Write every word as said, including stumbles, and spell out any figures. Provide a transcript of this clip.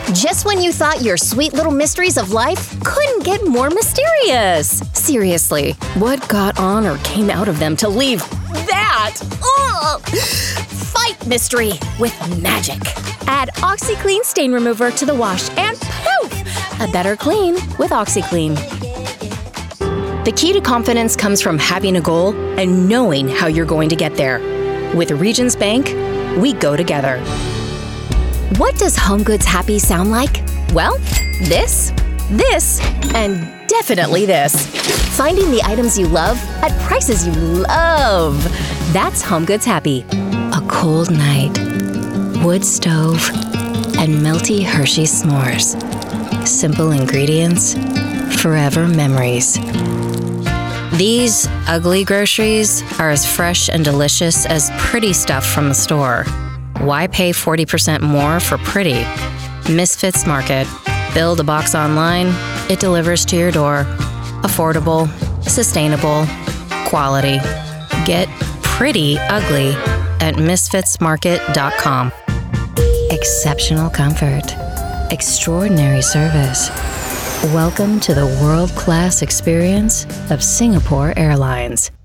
Just when you thought your sweet little mysteries of life couldn't get more mysterious. Seriously, what got on or came out of them to leave that? Ugh! Fight mystery with magic. Add OxiClean Stain Remover to the wash and poof! A better clean with OxiClean. The key to confidence comes from having a goal and knowing how you're going to get there. With Regions Bank, we go together. What does Home Goods Happy sound like? Well, this, this, and definitely this. Finding the items you love at prices you love. That's Home Goods Happy. A cold night, wood stove, and melty Hershey s'mores. Simple ingredients, forever memories. These ugly groceries are as fresh and delicious as pretty stuff from the store. Why pay forty percent more for pretty? Misfits Market. Build a box online, it delivers to your door. Affordable, sustainable, quality. Get pretty ugly at misfits market dot com. Exceptional comfort. Extraordinary service. Welcome to the world-class experience of Singapore Airlines.